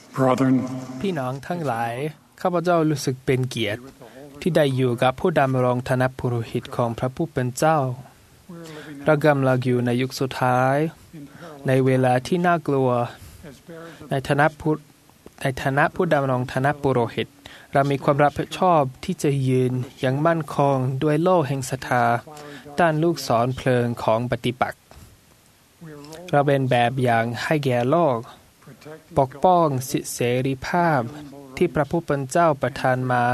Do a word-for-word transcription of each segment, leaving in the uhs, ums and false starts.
พี่น้องทั้งหลายข้าพเจ้ารู้สึกเป็นเกียรติที่ได้อยู่กับผู้ดำรงฐานะปุโรหิตของพระผู้เป็นเจ้าเรากำลังอยู่ในยุคสุดท้ายในเวลาที่น่ากลัวในฐานะผู้ในฐานะผู้ดำรงฐานะปุโรหิตเรามีความรับผิดชอบที่จะยืนอย่างมั่นคงด้วยโล่แห่งศรัทธาด้านลูกศรเพลิงของปฏิปักษ์เราเป็นแบบอย่างให้แก่โลกปกป้องสิทธิเสรีภาพที่พระผู้เป็นเจ้าประทานมา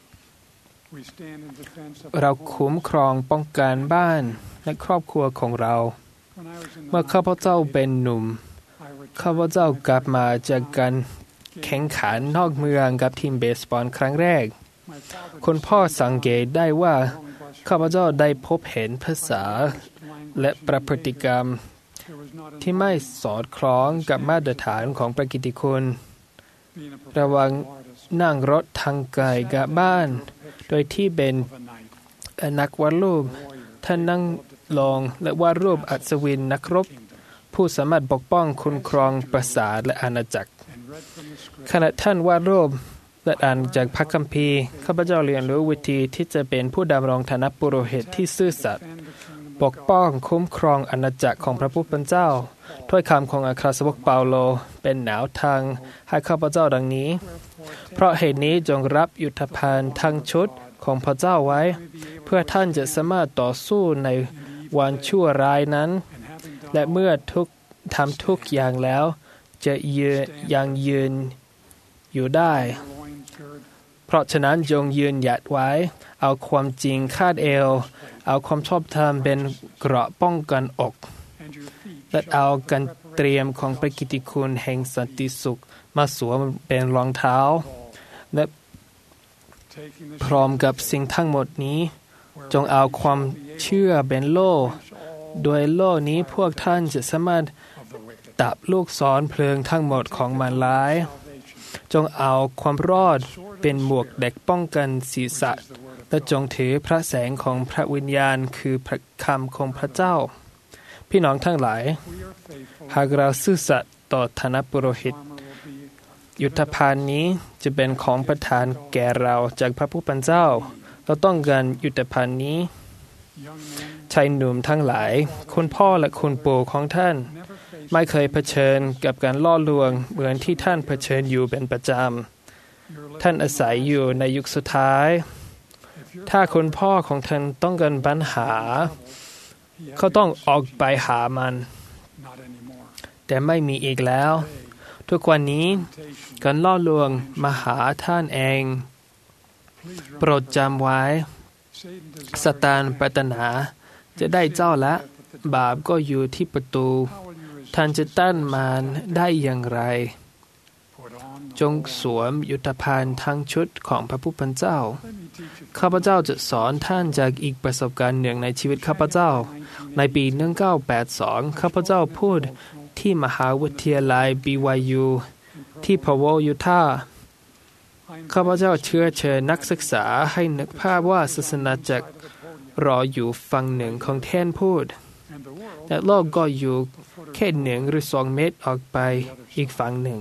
เราคุ้มครองป้องกันบ้านและครอบครัวของเราเมื่อข้าพเจ้าเป็นหนุ่มข้าพเจ้ากลับมาจากการแข่งขันนอกเมืองกับทีมเบสบอลครั้งแรกคุณพ่อสังเกตได้ว่าข้าพเจ้าได้พบเห็นภาษาและประพฤติกรรมที่ไม่สอดคล้องกับมาตรฐานของพระกิตติคุณระวังนั่งรถทางไกลกลับบ้านโดยที่เป็นนักวาดรูปท่านนั่งลงและวาดรูปอัศวินนักรบผู้สามารถปกป้องคุ้มครองปราสาทและอาณาจักรขณะท่านวาดรูปและอ่านจากพระคัมภีร์ข้าพเจ้าเรียนรู้วิธีที่จะเป็นผู้ดำรงฐานะปุโรหิตที่ซื่อสัตย์ปกป้องคุ้มครองอาณาจักรของพระผู้เป็นเจ้าถ้อยคำของอัครสาวกเปาโลเป็นแนวทางให้ข้าพเจ้าดังนี้เพราะเหตุนี้จงรับยุทธภัณฑ์ทั้งชุดของพระเจ้าไว้เพื่อท่านจะสามารถต่อสู้ในวันชั่วร้ายนั้นและเมื่อทุกทำทุกอย่างแล้วจะยืนยังยืนอยู่ได้เพราะฉะนั้นจงยืนหยัดไว้เอาความจริงคาดเอวเอาความชอบธรรมเป็นเกราะป้องกันอกและเอาการเตรียมของพระกิตติคุณแห่งสันติสุขมาสวมเป็นรองเท้าและพร้อมกับสิ่งทั้งหมดนี้จงเอาความเชื่อเป็นโล่โดยโล่นี้พวกท่านจะสามารถดับลูกศรเพลิงทั้งหมดของมารร้ายจงเอาความรอดเป็นหมวกเด็กป้องกันศีรษะและจงถือพระแสงของพระวิญญาณคือพระคำของพระเจ้าพี่น้องทั้งหลายหากเราซื่อสัตย์ต่อฐานะปุโรหิตยุทธภัณฑ์นี้จะเป็นของประทานแก่เราจากพระผู้เป็นเจ้าเราต้องการยุทธภัณฑ์นี้ชายหนุ่มทั้งหลายคุณพ่อและคุณปู่ของท่านไม่เคยเผชิญกับการล่อลวงเหมือนที่ท่านเผชิญอยู่เป็นประจำท่านอาศัยอยู่ในยุคสุดท้ายถ้าคุณพ่อของท่านต้องการปัญหาเขาต้องออกไปหามันแต่ไม่มีอีกแล้วทุกวันนี้การล่อลวงมาหาท่านเองโปรดจำไว้ซาตานปรารถนาจะได้เจ้าและบาปก็อยู่ที่ประตูท่านจะต้านมารได้อย่างไรจงสวมยุทธภัณฑ์ทั้งชุดของพระผู้เป็นเจ้าข้าพเจ้าจะสอนท่านจากอีกประสบการณ์หนึ่งในชีวิตข้าพเจ้าในปีหนึ่งพันเก้าร้อยแปดสิบสองข้าพเจ้าพูดที่มหาวิทยาลัย บี วาย ยู ที่พาวเวลยูทาห์ข้าพเจ้าเชื้อเชิญนักศึกษาให้นึกภาพว่าศาสนาจักรรออยู่ฝั่งหนึ่งของแท่นพูดและโลกก็อยู่แค่หนึ่งหรือสองเมตรออกไปอีกฝั่งหนึ่ง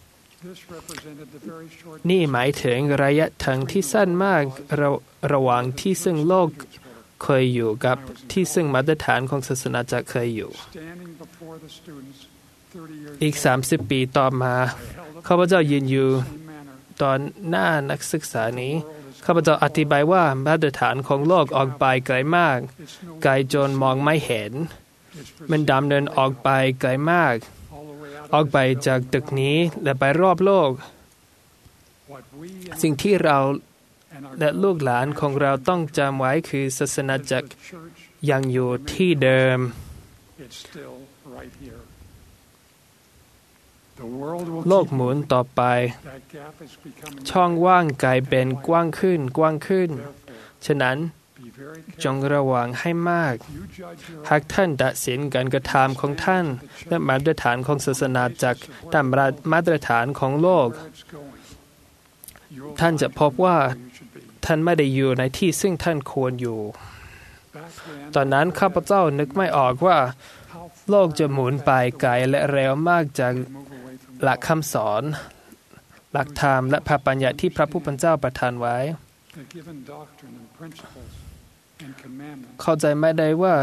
นี่หมายถึงระยะทางที่สั้นมากระระหว่างที่ซึ่งโลกเคยอยู่กับที่ซึ่งมาตรฐานของศาสนาจักรเคยอยู่อีกสามสิบปีต่อมาข้าพเจ้ายืนอยู่ตอนหน้านักศึกษานี้ข้าพเจ้าอธิบายว่ามาตรฐานของโลกออกไปไกลมากไกลจนมองไม่เห็นมันดำเนินออกไปไกลมากออกไปจากตึกนี้และไปรอบโลกสิ่งที่เราและลูกหลานของเราต้องจำไว้คือศาสนาจักรยังอยู่ที่เดิมโลกหมุนต่อไปช่องว่างกลายเป็นกว้างขึ้นกว้างขึ้นฉะนั้นจงระวังให้มากหากท่านตัดสินการกระทำของท่านและมาตรฐานของศาสนาจักรตามมาตรฐานของโลกท่านจะพบว่าท่านไม่ได้อยู่ในที่ซึ่งท่านควรอยู่ตอนนั้นข้าพเจ้านึกไม่ออกว่าโลกจะหมุนไปไกลและเร็วมากจากหลักคำสอนหลักธรรมและพระบัญญัติที่พระผู้เป็นเจ้าประทานไว้เข้าใจไม่ได้ว่า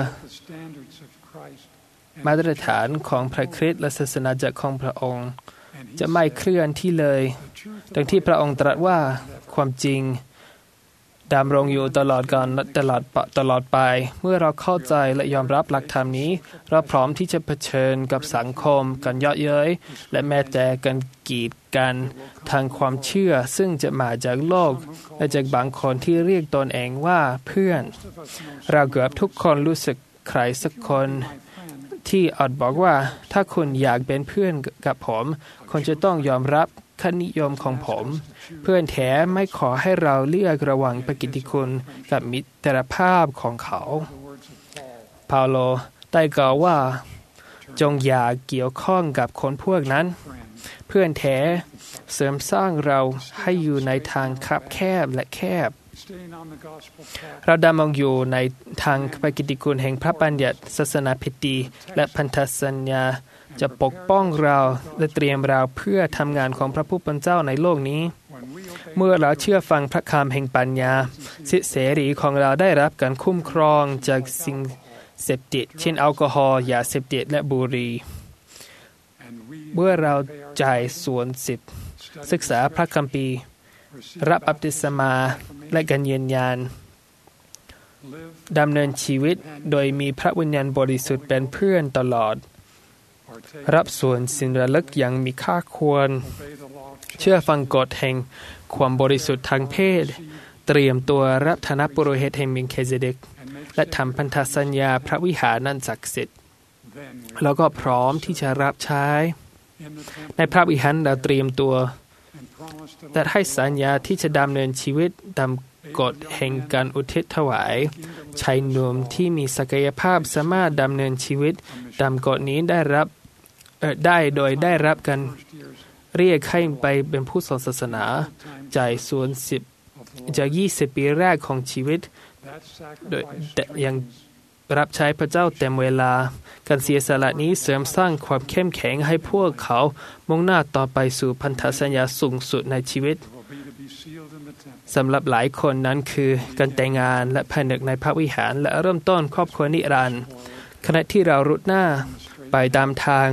มาตรฐานของพระคริสต์และศาสนาจักรของพระองค์จะไม่เคลื่อนที่เลยดังที่พระองค์ตรัสว่าความจริงดำรงอยู่ตลอดกาลตลอดตลอดไปเมื่อเราเข้าใจและยอมรับหลักธรรมนี้เราพร้อมที่จะเผชิญกับสังคมการเยาะเย้ยและแม้แต่การกีดกันทางความเชื่อซึ่งจะมาจากโลกและจากบางคนที่เรียกตนเองว่าเพื่อนเราเกือบทุกคนรู้สึกใครสักคนที่อาจบอกว่าถ้าคุณอยากเป็นเพื่อนกับผมคุณจะต้องยอมรับค่านิยมของผมเพื่อนแท้ไม่ขอให้เราเลือกระหว่างปกิตติคุณกับมิตรภาพของเขาเปาโลได้กล่าวว่าจงอย่าเกี่ยวข้องกับคนพวกนั้นเพื่อนแท้เสริมสร้างเราให้อยู่ในทางคับแคบและแคบเราดำรงอยู่ในทางปกิตติคุณแห่งพระบัญญัติศาสนาพิธีและพันธสัญญาจะปกป้องเราและเตรียมเราเพื่อทำงานของพระผู้เป็นเจ้าในโลกนี้เมื่อเราเชื่อฟังพระคำแห่งปัญญาสิทธิเสรีของเราได้รับการคุ้มครองจากสิ่งเสพติดเช่นแอลกอฮอล์ยาเสพติดและบุหรี่เมื่อเราจ่ายส่วนสิบศึกษาพระคัมภีร์รับบัพติศมาและการยืนยันดำเนินชีวิตโดยมีพระวิญญาณบริสุทธิ์เป็นเพื่อนตลอดรับส่วนสินระลึกอย่างมีค่าควรเชื่อฟังกฎแห่งความบริสุทธิ์ทางเพศเตรียมตัวรับฐานะปุโรหิตแห่งเมลคิเซเดกและทำพันธสัญญาพระวิหารนั้นศักดิ์สิทธิ์แล้วก็พร้อมที่จะรับใช้ในพระวิหารเราเตรียมตัวแต่ให้สัญญาที่จะดำเนินชีวิตตามกฎแห่งการอุทิศถวายชายหนุ่มที่มีศักยภาพสามารถดำเนินชีวิตตามกฎนี้ได้รับได้โดยได้รับการเรียกให้ไปเป็นผู้สอนศาสนาจ่ายส่วนสิบจากยี่สิบปีแรกของชีวิตโดยยังรับใช้พระเจ้าเต็มเวลาการเสียสละนี้เสริมสร้างความเข้มแข็งให้พวกเขามุ่งหน้าต่อไปสู่พันธสัญญาสูงสุดในชีวิตสำหรับหลายคนนั้นคือการแต่งงานและผนึกในพระวิหารและเริ่มต้นครอบครัวนิรันดร์ขณะที่เรารุดหน้าไปตามทาง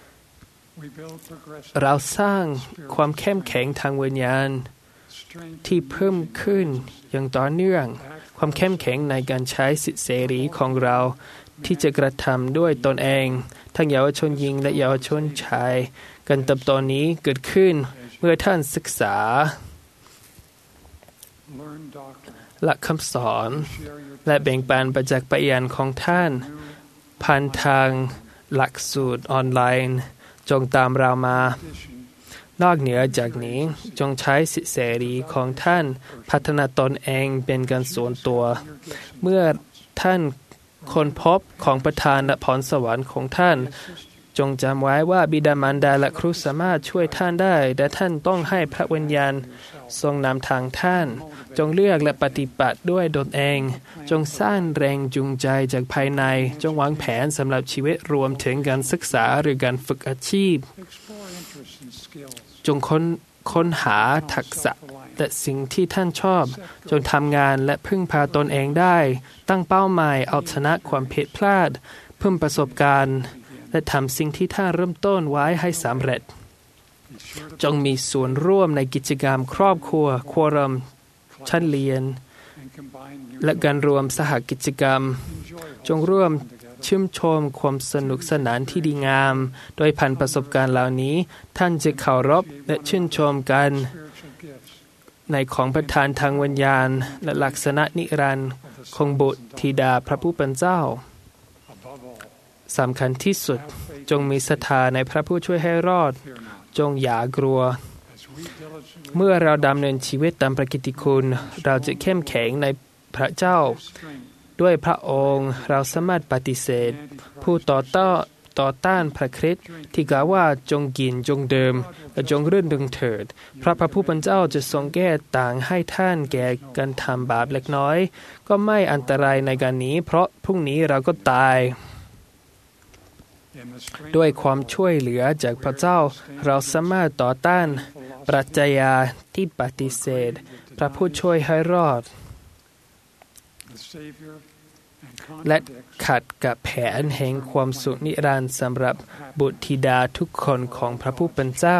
เราสร้างความเข้มแข็งทางวิญญาณที่เพิ่มขึ้นอย่างต่อเนื่องความเข้มแข็งในการใช้สิทธิเสรีของเราที่จะกระทำด้วยตนเองทั้งเยาวชนหญิงและเยาวชนชายการเติบโตนี้เกิดขึ้นเมื่อท่านศึกษาหลักคำสอนและแบ่งปันประจักษ์พยานของท่านผ่านทางหลักสูตรออนไลน์จงตามเรามานอกเหนือจากนี้จงใช้สิทธิเสรีของท่านพัฒนาตนเองเป็นการส่วนตัวเมื่อท่านค้นพบของประทานและพรสวรรค์ของท่านจงจำไว้ว่าบิดามารดาและครูสามารถช่วยท่านได้แต่ท่านต้องให้พระวิญญาณทรงนำทางท่านจงเลือกและปฏิบัติด้วยตนเองจงสร้างแรงจูงใจจากภายในจงวางแผนสำหรับชีวิตรวมถึงการศึกษาหรือการฝึกอาชีพจงค้นค้นหาทักษะและสิ่งที่ท่านชอบจงทำงานและพึ่งพาตนเองได้ตั้งเป้าหมายเอาชนะความผิดพลาดเพิ่มประสบการณ์และทำสิ่งที่ท่านเริ่มต้นไว้ให้สำเร็จจงมีส่วนร่วมในกิจกรรมครอบครัวควอรัมชั้นเรียนและการรวมสหกิจกรรมจงร่วมชื่นชมความสนุกสนานที่ดีงามโดยผ่านประสบการณ์เหล่านี้ท่านจะเคารพและชื่นชมกันในของประทานทางวิญญาณและลักษณะนิรันดร์ของบุตรธิดาพระผู้เป็นเจ้าสำคัญที่สุดจงมีศรัทธาในพระผู้ช่วยให้รอดจงอย่ากลัวเมื่อเราดำเนินชีวิตตามพระกิตติคุณเราจะเข้มแข็งในพระเจ้าด้วยพระองค์เราสามารถปฏิเสธผู้ต่อต้านต่อต้านพระคริสต์ที่กล่าวว่าจงกินจงดื่มและจงรื่นเริงเถิดพระพระผู้เป็นเจ้าจะทรงแก้ต่างให้ท่านแก่การทำบาปเล็กน้อยก็ไม่อันตรายในการนี้เพราะพรุ่งนี้เราก็ตายด้วยความช่วยเหลือจากพระเจ้าเราสามารถต่อต้านปรัชญาที่ปฏิเสธพระผู้ช่วยให้รอดและขัดกับแผนแห่งความสุขนิรันดร์สำหรับบุตรธิดาทุกคนของพระผู้เป็นเจ้า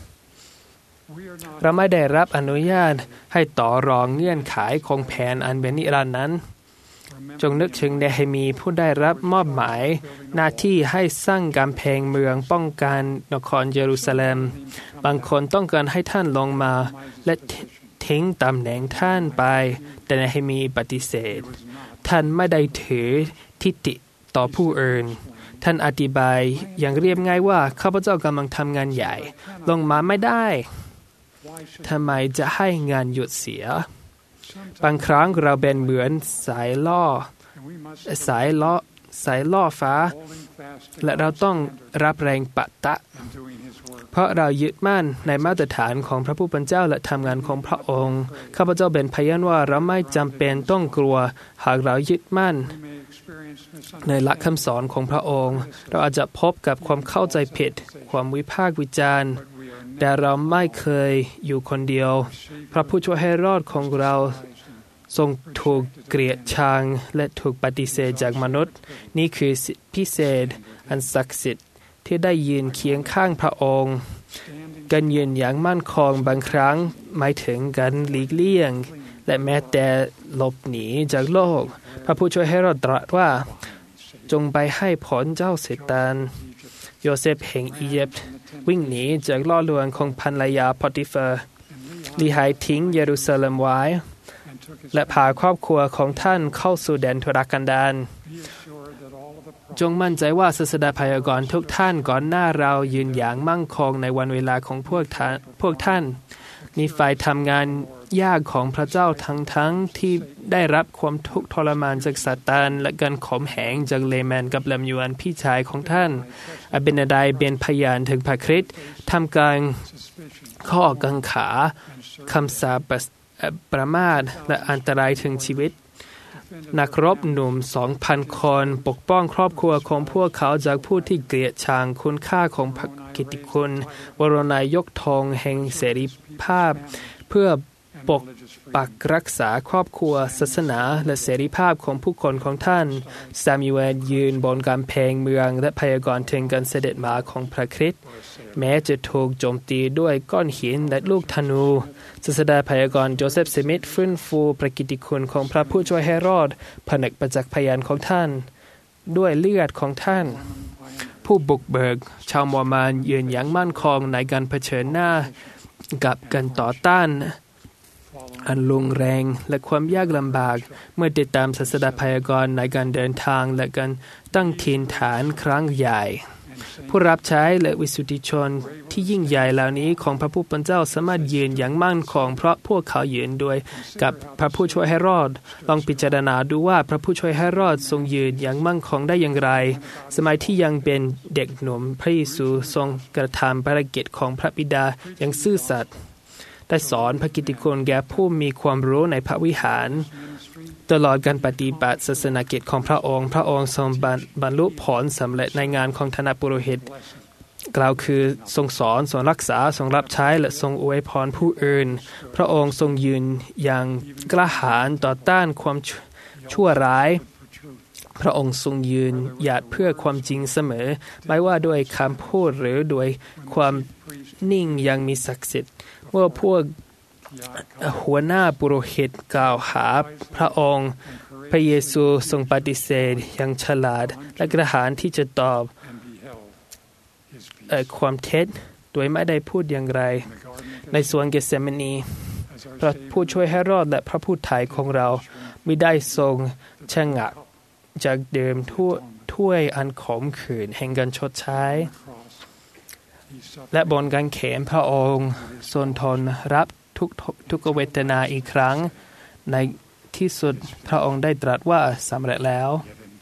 เราไม่ได้รับอนุญาตให้ต่อรองเงื่อนไขของแผนอันเป็นนิรันดร์นั้นจงนึกถึงเนเฮมีผู้ได้รับมอบหมายหน้าที่ให้สร้างกำแพงเมืองป้องกันนครเยรูซาเล็มบางคนต้องการให้ท่านลงมาและทิ้งตำแหน่งท่านไปแต่เนเฮมีปฏิเสธท่านไม่ได้ถือทิฏฐิต่อผู้อื่นท่านอธิบายอย่างเรียบง่ายว่าข้าพเจ้ากำลังทำงานใหญ่ลงมาไม่ได้ทำไมจะให้งานหยุดเสียบางครั้งเราเป็นเหมือนสายล่อสายล่อสายล่อฟ้าและเราต้องรับแรงปะทะเพราะเรายึดมั่นในมาตรฐานของพระผู้เป็นเจ้าและทำงานของพระองค์ข้าพเจ้าเป็นพยานว่าเราไม่จำเป็นต้องกลัวหากเรายึดมั่นในหลักคำสอนของพระองค์เราอาจจะพบกับความเข้าใจผิดความวิพากษ์วิจารณ์แต่เราไม่เคยอยู่คนเดียวพระผู้ช่วยให้รอดของเราทรงถูกเกลียดชังและถูกปฏิเสธจากมนุษย์นี่คือสิทธิพิเศษอันศักดิ์สิทธิ์ที่ได้ยืนเคียงข้างพระองค์การยืนอย่างมั่นคงบางครั้งหมายถึงการหลีกเลี่ยงและแม้แต่หลบหนีจากโลกพระผู้ช่วยให้รอดตรัสว่าจงไปให้ผลเจ้าเสตานโยเซฟแห่งอียิปต์วิ่งหนีจากล่อลวงของภรรยาพอติเฟอร์ลีหายทิ้งเยรูซาเล็มไว้และพาครอบครัวของท่านเข้าสู่แดนทุรกันดารจงมั่นใจว่าศาสดาพยากรณ์ทุกท่านก่อนหน้าเรายืนอย่างมั่งคงในวันเวลาของพวกท่านพวกท่านมีฝ่ายทำงานยากของพระเจ้าทั้งทั้งที่ได้รับความทุกข์ทรมานจากซาตานและการข่มเหงจากเลแมนกับเลมยวนพี่ชายของท่านอเบนาไดเป็นพยานถึงพระคริสต์ทำการข้อกังขาคำสาปประมาทและอันตรายถึงชีวิตนักรบหนุ่ม สองพัน คนปกป้องครอบครัวของพวกเขาจากผู้ที่เกลียดชังคุณค่าของพระกิตติคุณวรนายยกธงแห่งเสรีภาพเพื่อปกปักรักษาครอบครัวศาสนาและเสรีภาพของผู้คนของท่านซามูเอลยืนบนกำแพงเมืองและพยากรณ์ถึงการเสด็จมาของพระคริสต์แม้จะถูกโจมตีด้วยก้อนหินและลูกธนูศาสดาพยากรณ์โจเซฟสมิธฟื้นฟูพระกิตติคุณของพระผู้ช่วยให้รอดผนึกประจักษ์พยานของท่านด้วยเลือดของท่านผู้บุกเบิกชาวมอร์มานยืนอย่างมั่นคงในการเผชิญหน้ากับการต่อต้านอันรุนแรงและความยากลำบากเมื่อติดตามศาสดาพยากรณ์ในการเดินทางและการตั้งถิ่นฐานครั้งใหญ่ผู้รับใช้และวิสุทธิชนที่ยิ่งใหญ่เหล่านี้ของพระผู้เป็นเจ้าสามารถยืนอย่างมั่นคงเพราะพวกเขายืนด้วยกับพระผู้ช่วยให้รอดลองพิจารณาดูว่าพระผู้ช่วยให้รอดทรงยืนอย่างมั่นคงได้อย่างไรสมัยที่ยังเป็นเด็กหนุ่มพระเยซูทรงกระทำภารกิจของพระบิดาอย่างซื่อสัตย์ได้สอนพระกิตติคุณแก่ผู้มีความรู้ในพระวิหารตลอดการปฏิบัติศาสนกิจของพระองค์พระองค์ทรงบรรลุผลสำเร็จในงานของคณะปุโรหิตกล่าวคือทรงสอนทรงรักษาทรงรับใช้และทรงอวยพรผู้อื่นพระองค์ทรงยืนอย่างกล้าหาญต่อต้านความชั่วร้ายพระองค์ทรงยืนหยัดเพื่อความจริงเสมอไม่ว่าด้วยคำพูดหรือด้วยความนิ่งยังมีศักดิ์สิทธิ์เมื่อพวกหัวหน้าปุโรหิตกล่าวหาพระองค์พระเยซูทรงปฏิเสธอย่างฉลาดและกระหายที่จะตอบความเท็จโดยไม่ได้พูดอย่างไรในสวนเกสเซมานีพระผู้ช่วยให้รอดและพระผู้ไถ่ของเราไม่ได้ทรงชะงักจากเดิมถ้วยอันขมขื่นแห่งการชดใช้และบนกางเขนพระองค์ทรงทนรับทุกทุกเวทนาอีกครั้งในที่สุดพระองค์ได้ตรัสว่าสำเร็จแล้ว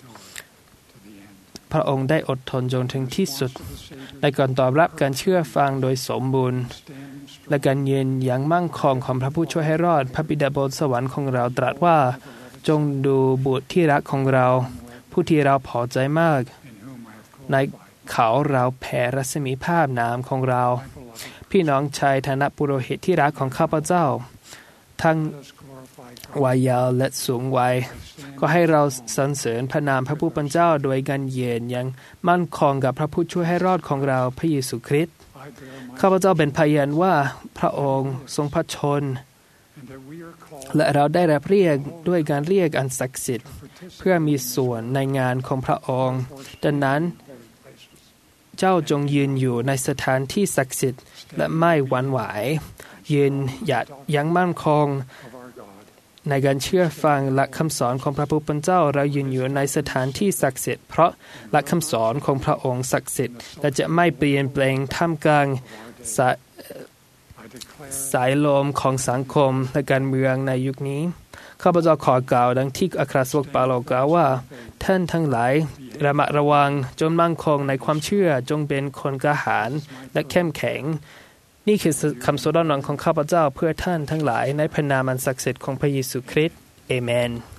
พระองค์ได้อดทนจนถึงที่สุดในการตอบรับการเชื่อฟังโดยสมบูรณ์และการยืนอย่างมั่งคงของพระผู้ช่วยให้รอดพระบิดาบนสวรรค์ของเราตรัสว่าจงดูบุตรที่รักของเราผู้ที่เราพอใจมากในเขาเราแผ่รัศมีภาพน้ำของเราพี่น้องชายฐานะปุโรหิตที่รักของข้าพเจ้าทั้งวัยยาวและสูงวัยก็ให้เราสรรเสริญพระนามพระผู้เป็นเจ้าโดยการเยือนยังมั่นคงกับพระผู้ช่วยให้รอดของเราพระเยซูคริสต์ข้าพเจ้าเป็นพยานว่าพระองค์ทรงพระชนและเราได้รับเรียกด้วยการเรียกอันศักดิ์สิทธิ์เพื่อมีส่วนในงานของพระองค์ดังนั้นเจ้าจงยืนอยู่ในสถานที่ศักดิ์สิทธิ์และไม่หวั่นไหวยืนหยัดยั้งมั่นคงในการเชื่อฟังหลักคำสอนของพระผู้เป็นเจ้าเรายืนอยู่ในสถานที่ศักดิ์สิทธิ์เพราะหลักคำสอนของพระองค์ศักดิ์สิทธิ์และจะไม่เปลี่ยนแปลงท่ามกลางสายสายลมของสังคมและการเมืองในยุคนี้ข้าพเจ้าขอกล่าวดังที่อัครสาวกเปาโลกล่าวว่าท่านทั้งหลายระมัดระวังจงมั่นคงในความเชื่อจงเป็นคนกล้าหาญและเข้มแข็งนี่คือคำสอนของข้าพเจ้าเพื่อท่านทั้งหลายในพระนามอันศักดิ์สิทธิ์ของพระเยซูคริสต์เอเมน